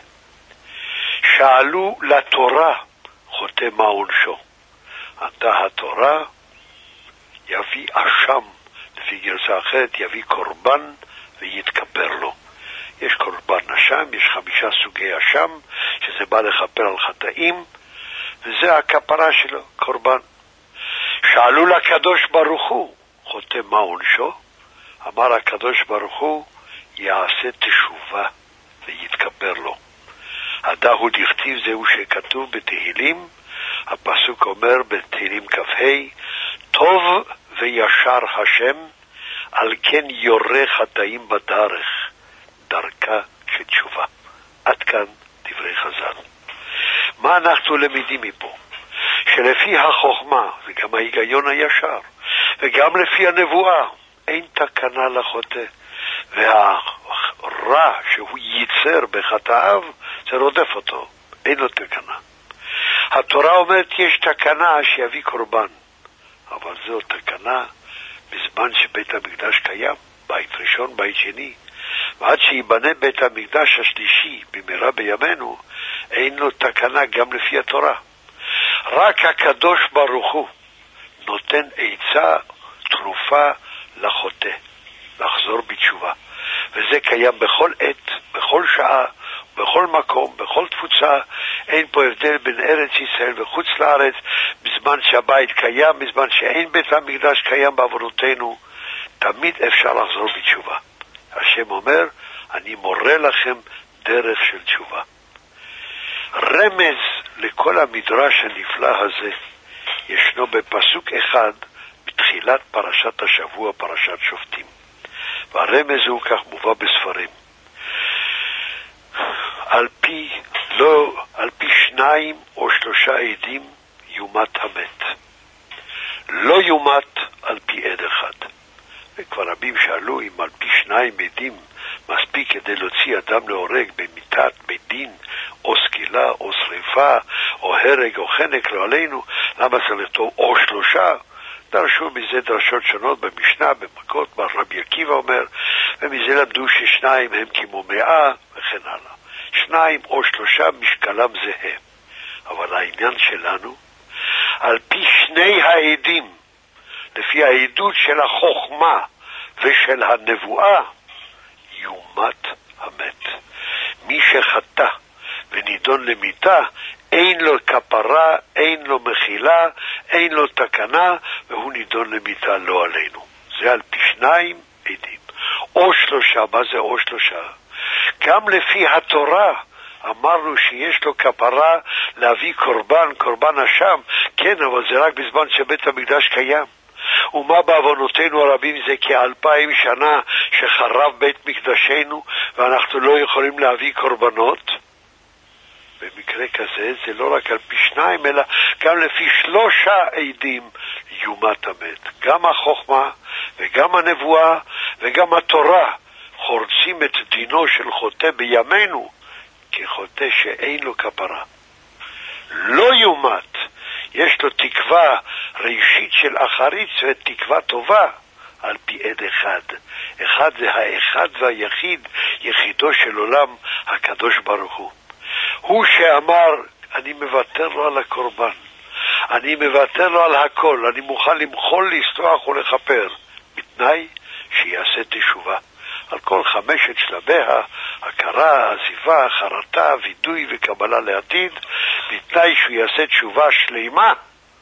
שאלו לתורה, חוטא מה עונשו? ענתה התורה, יביא אשם, לפי גרסה אחרת, יביא קורבן ויתכפר לו. יש קורבן אשם, יש חמישה סוגי אשם, שזה בא לכפר על חטאים, וזה הכפרה שלו, קורבן. שאלו לקדוש ברוך הוא, חוטא מה עונשו? אמר הקדוש ברוך הוא, יעשה תשובה ויתכפר לו. הדהו דכתיב, זהו שכתוב בתהילים, הפסוק אומר בתהילים כ"ה, טוב וישר השם, על כן יורה חטאים בדרך, דרכה של תשובה. עד כאן דברי חז"ל. מה אנחנו למדים מפה? שלפי החוכמה, וגם ההיגיון הישר, וגם לפי הנבואה, אין תקנה לחוטא. והרע שהוא ייצר בחטאיו, זה רודף אותו. אין לו תקנה. התורה אומרת, יש תקנה שיביא קורבן. אבל זו תקנה בזמן שבית המקדש קיים, בית ראשון, בית שני. ועד שיבנה בית המקדש השלישי במהרה בימינו, אין לו תקנה גם לפי התורה. רק הקדוש ברוך הוא נותן עצה, תרופה לחוטא, לחזור בתשובה. וזה קיים בכל עת, בכל שעה, בכל מקום, בכל תפוצה. אין פה הבדל בין ארץ ישראל וחוץ לארץ, בזמן שהבית קיים, בזמן שאין בית המקדש קיים בעוונותינו, תמיד אפשר לחזור בתשובה. השם אומר, אני מורה לכם דרך של תשובה. רמז לכל המדרש הנפלא הזה ישנו בפסוק אחד בתחילת פרשת השבוע, פרשת שופטים. והרמז הוא כך מובא בספרים. על פי, לא, על פי שניים או שלושה עדים יומת המת. לא יומת על פי עד אחד. וכבר רבים שאלו אם על פי שניים עדים מספיק כדי להוציא אדם להורג במיתת בית דין, או סקילה, או שריפה, או הרג, או חנק, לא עלינו. למה צריך לכתוב או שלושה? דרשו מזה דרשות שונות במשנה, במכות, רבי עקיבא אומר, ומזה למדו ששניים הם כמו מאה, וכן הלאה. שניים או שלושה משקלם זהה. אבל העניין שלנו, על פי שני העדים, לפי העדות של החוכמה ושל הנבואה, יומת המת. מי שחטא ונידון למיתה, אין לו כפרה, אין לו מחילה, אין לו תקנה, והוא נידון למיתה לא עלינו. זה על פי שניים עדים. או שלושה, מה זה או שלושה? גם לפי התורה אמרנו שיש לו כפרה להביא קורבן, קורבן אשם, כן, אבל זה רק בזמן שבית המקדש קיים. ומה בעוונותינו הרבים זה כאלפיים שנה שחרב בית מקדשנו ואנחנו לא יכולים להביא קורבנות. במקרה כזה זה לא רק על פי שניים אלא גם לפי שלושה עדים יומת המת. גם החוכמה וגם הנבואה וגם התורה חורצים את דינו של חוטא בימינו כחוטא שאין לו כפרה. לא יומת, יש לו תקווה ראשית של אחרית ותקווה טובה על פי עד אחד. אחד זה האחד והיחיד, יחידו של עולם הקדוש ברוך הוא. הוא שאמר, אני מוותר לו על הקורבן, אני מוותר לו על הכל, אני מוכן למחול, לסלוח ולכפר, בתנאי שיעשה תשובה. על כל חמשת שלביה, הכרה, עזיבה, חרטה, וידוי וקבלה לעתיד, בתנאי שהוא יעשה תשובה שלימה,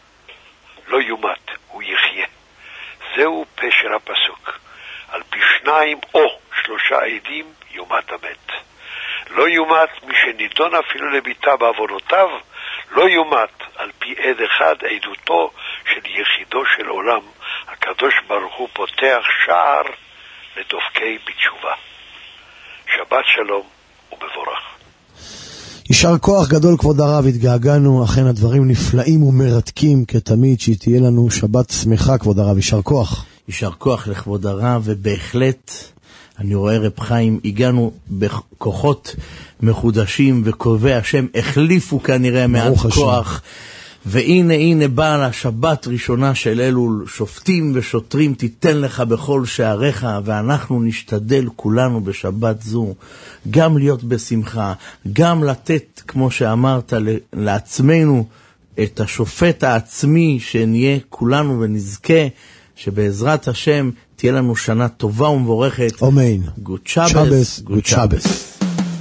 לא יומת, הוא יחיה. זהו פשר הפסוק. על פי שניים או שלושה עדים יומת המת. לא יומת מי שנידון אפילו לביתה בעוונותיו, לא יומת על פי עד אחד עדותו של יחידו של עולם. הקדוש ברוך הוא פותח שער לדופקי בתשובה. שבת שלום ומבורך. יישר כוח גדול כבוד הרב, התגעגענו, אכן הדברים נפלאים ומרתקים כתמיד, שתהיה לנו שבת שמחה כבוד הרב, יישר כוח. יישר כוח לכבוד הרב, ובהחלט אני רואה רב חיים, הגענו בכוחות מחודשים וקובעי השם החליפו כנראה מעט כוח, והנה הנה באה השבת ראשונה של אלול, שופטים ושוטרים תיתן לך בכל שעריך, ואנחנו נשתדל כולנו בשבת זו גם להיות בשמחה, גם לתת כמו שאמרת לעצמנו את השופט העצמי, שנהיה כולנו ונזכה שבעזרת השם תהיה לנו שנה טובה ומבורכת. אמן. גוד שבס, גוד שבס.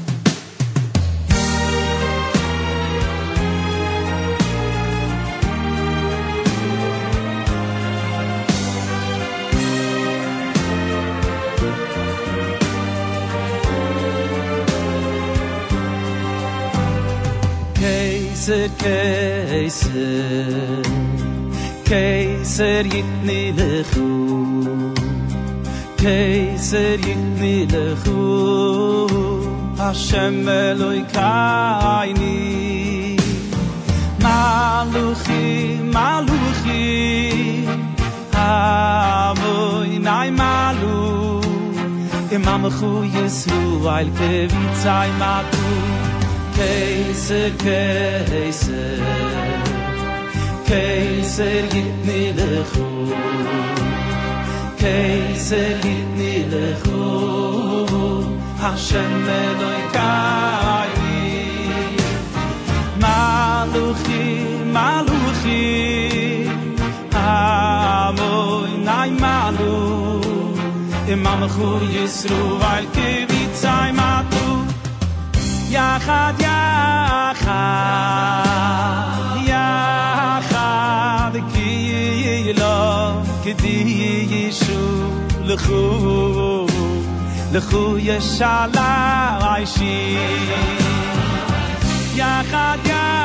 Kaiser, Kaiser, Kaiser yitni lechu, Kaiser yitni lechu, Hashem Eloi kaini, Maluchi, Maluchi, Avoy nai malu, Imamachu Yisru al kevitzai matu. Kaiser, Kaiser, Kaiser yitni lechu, Kaiser yitni lechu, Hashem Eloi kaini, Maluchi, Maluchi, Avoy nai malu, Imamachu Yisru al kevitzai matu. Yachad, Yachad, Yachad, Ki Yilo, Kedi Yishu, Lechu, Lechu Yeshala Aishi. Yachad,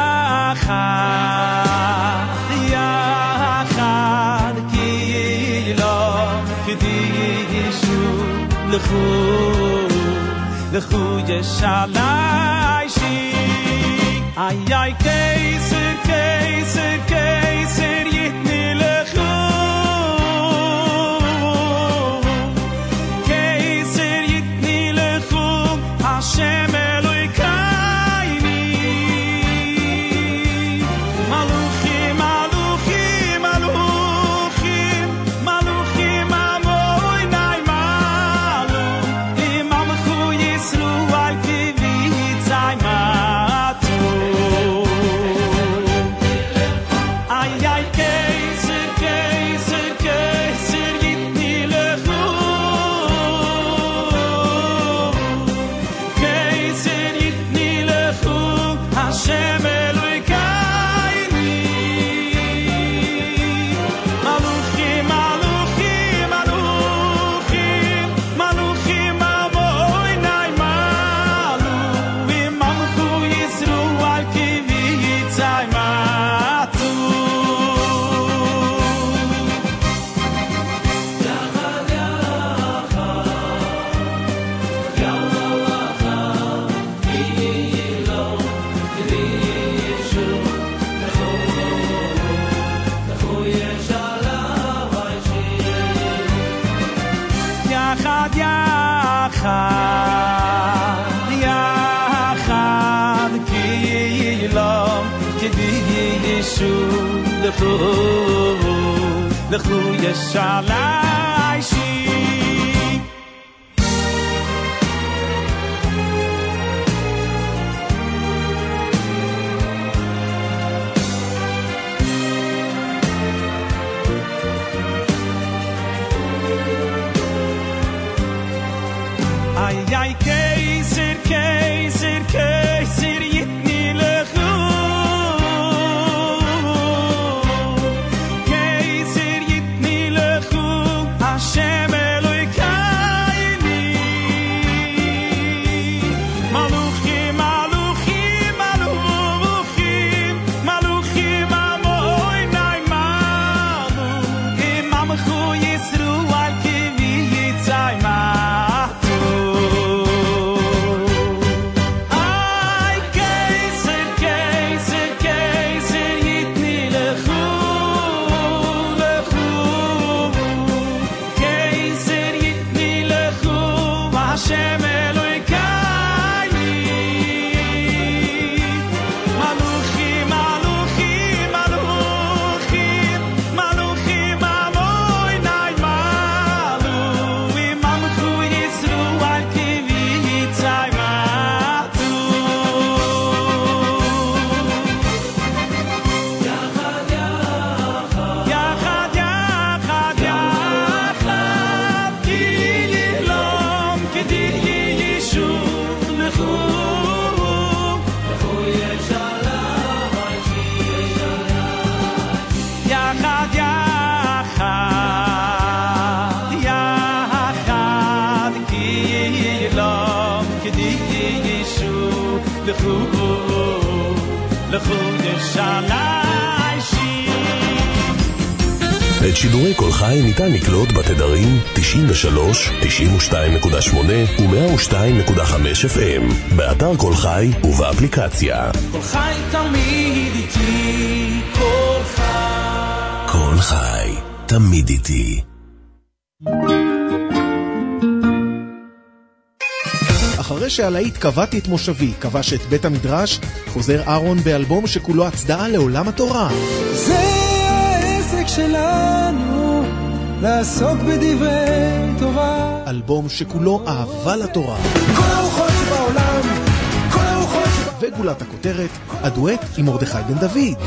Yachad, Yachad, Ki Yilo, Kedi Yishu, Lechu, Lechu Yeshalai Shi. Ay ay Kaiser, Kaiser, Kaiser yitni lechu, Kaiser yitni lechu, Hashem Eloi kaini, Maluchim, Maluchim, Maluchim, Maluchim amoy nai malu, Imamachu Yisru al kivitzai matu. לכו ישעלי שיר Ay, ay, keiser, keiser, keiser, yitni lechu Keiser, yitni lechu Hashem Eloi kaini Maluchim, maluchim, maluchim Maluchim, amoy, nai, malu Imam chu yisru al kivi yitzay ma את שידורי כל חי ניתן לקלוט בתדרים תשעים ושלוש, תשעים ושתיים נקודה שמונה ו-מאה ושתיים נקודה חמש אף אם, באתר כל חי ובאפליקציה. כל חי תמיד איתי, כל חי. כל חי תמיד איתי. אחרי שהלהיט קבעתי את מושבי, כבש את בית המדרש, חוזר אהרון באלבום שכולו הצדעה לעולם התורה. זה העסק שלנו, לעסוק בדברי תורה. אלבום שכולו אהבה לתורה. כל הרוחות שבעולם, כל הרוחות שבעולם. וגולת הכותרת, הדואט עם מרדכי בן דוד.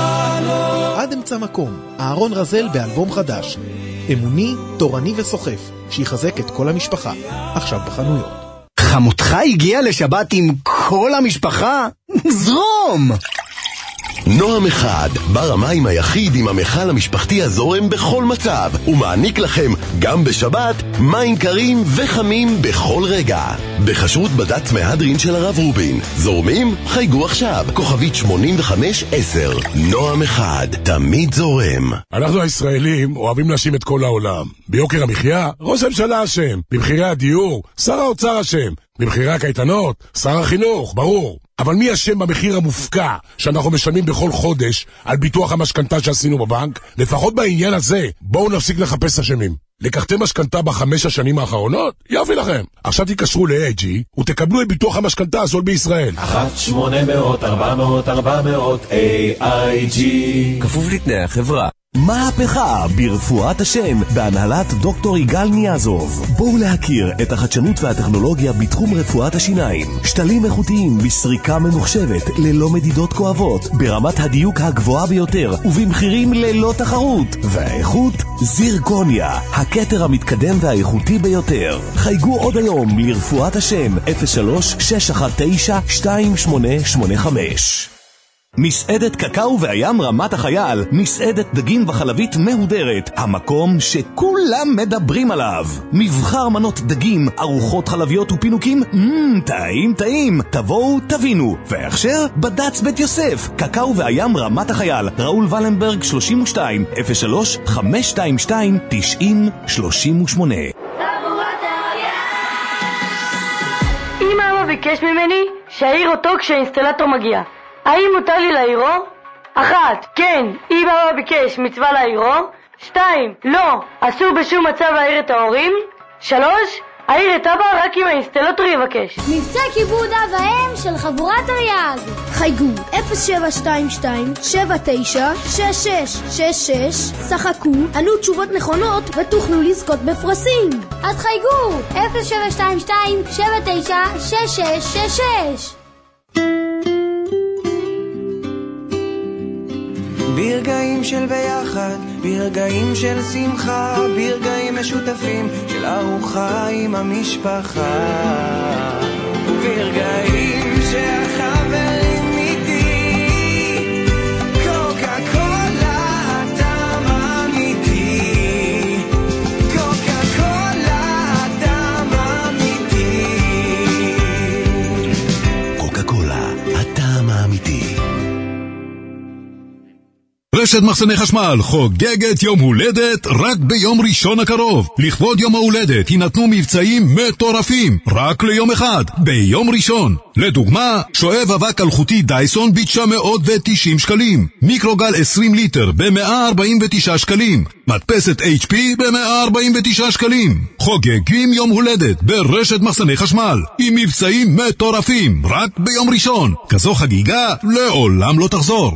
עד אמצע מקום, אהרון רזל באלבום חדש. אמוני, תורני וסוחף, שיחזק את כל המשפחה. עכשיו בחנויות. חמותך הגיעה לשבת עם כל המשפחה? זרום! נועם אחד, בר המים היחיד עם המכל המשפחתי הזורם בכל מצב, ומעניק לכם גם בשבת מים קרים וחמים בכל רגע. בחשרות בד"ץ מהדרין של הרב רובין. זורמים? חייגו עכשיו, כוכבית שמונים וחמש עשר. נועם אחד, תמיד זורם. אנחנו הישראלים אוהבים להאשים את כל העולם. ביוקר המחיה, ראש הממשלה אשם. במחירי הדיור, שר האוצר אשם. במחירי הקייטנות, שר החינוך, ברור. אבל מי אשם במחיר המופקע שאנחנו משלמים בכל חודש על ביטוח המשכנתה שעשינו בבנק? לפחות בעניין הזה, בואו נפסיק לחפש אשמים. לקחתם משכנתה בחמש השנים האחרונות? יופי לכם. עכשיו תיקשרו ל-איי ג'י ותקבלו את ביטוח המשכנתה הזול בישראל. אחת שמונה מאות ארבע מאות ארבע מאות איי איי ג'י כפוף לתנאי החברה. מהפכה ברפואת השם בהנהלת דוקטור יגאל ניאזוב. בואו להכיר את החדשנות והטכנולוגיה בתחום רפואת השיניים. שתלים איכותיים בסריקה ממוחשבת ללא מדידות כואבות, ברמת הדיוק הגבוהה ביותר ובמחירים ללא תחרות. והאיכות זירקוניה, הכתר המתקדם והאיכותי ביותר. חייגו עוד היום לרפואת השם אפס שלוש שש אחת תשע שתיים שמונה שמונה חמש. מסעדת קקאו והים רמת החייל, מסעדת דגים וחלבית מהודרת, המקום שכולם מדברים עליו. מבחר מנות דגים, ארוחות חלביות ופינוקים, מmm, טעים טעים, תבואו תבינו. והכשר בד"ץ בית יוסף, קקאו והים רמת החייל, ראול ולנברג שלושים ושתיים, אפס שלוש חמש שתיים שתיים תשעים שלושים ושמונה. אמא אבא ביקש ממני שהעיר אותו כשהאינסטלטור מגיע. האם מותר לי להעירו? אחת, כן, אם אבא ביקש מצווה להעירו. שתיים, לא, אסור בשום מצב להעיר את ההורים. שלוש, העיר את אבא רק אם האינסטלטור יבקש. מבצע כיבוד אב האם של חבורת אריאג. חייגו אפס שבע שתיים שתיים שבע תשע שש שש שש שש, שחקו, ענו תשובות נכונות ותוכלו לזכות בפרסים. אז חייגו אפס שבע שתיים שתיים שבע תשע שש שש שש שש. ברגעים של ביחד, ברגעים של שמחה, ברגעים משותפים של ארוחה עם המשפחה, וברגעים שהחברים איתי, קוקה קולה הטעם האמיתי, קוקה קולה הטעם האמיתי, קוקה קולה הטעם האמיתי. רשת מחסני חשמל חוגגת יום הולדת רק ביום ראשון הקרוב. לכבוד יום ההולדת יינתנו מבצעים מטורפים רק ליום אחד, ביום ראשון. לדוגמה, שואב אבק אלחוטי דייסון ב-תשע מאות ותשעים שקלים, מיקרוגל עשרים ליטר ב-מאה ארבעים ותשעה שקלים, מדפסת אייץ' פי ב-מאה ארבעים ותשעה שקלים. חוגגים יום הולדת ברשת מחסני חשמל עם מבצעים מטורפים רק ביום ראשון. כזו חגיגה לעולם לא תחזור.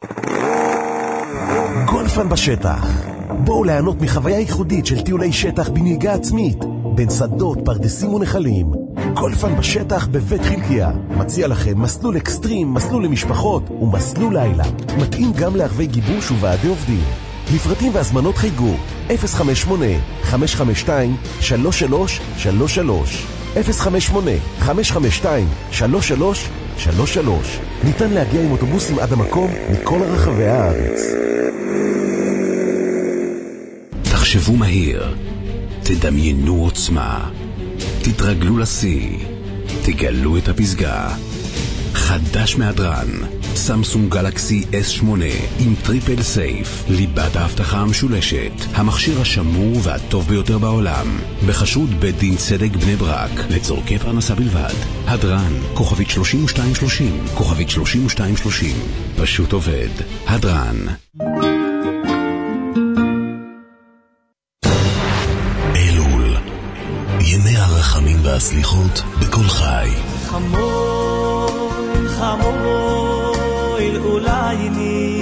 גולפן בשטח. בואו ליהנות מחוויה ייחודית של טיולי שטח בנהיגה עצמית בין שדות, פרדסים ונחלים. גולפן בשטח בבית חלקיה מציע לכם מסלול אקסטרים, מסלול למשפחות ומסלול לילה. מתאים גם לערבי גיבוש וועדי עובדים. לפרטים והזמנות חייגו אפס חמש שמונה חמש חמש שתיים שלוש שלוש שלוש שלוש, אפס חמש שמונה חמש חמש שתיים שלוש שלוש שלוש שלוש. ניתן להגיע עם אוטובוסים עד המקום מכל רחבי הארץ. תחשבו מהיר, תדמיינו עוצמה, תתרגלו לשיא, תגלו את הפסגה. חדש מהדרן, סמסונג גלקסי אס שמונה עם טריפל סייף, ליבת ההבטחה המשולשת, המכשיר השמור והטוב ביותר בעולם, בחשוד בית דין צדק בני ברק, לצורכי פרנסה בלבד. הדרן, כוכבית שלושים ושתיים שלושים, כוכבית שלושים ושתיים שלושים, פשוט עובד. הדרן. אלול, ימי הרחמים והסליחות בכל חי. חמור חמור אולי ני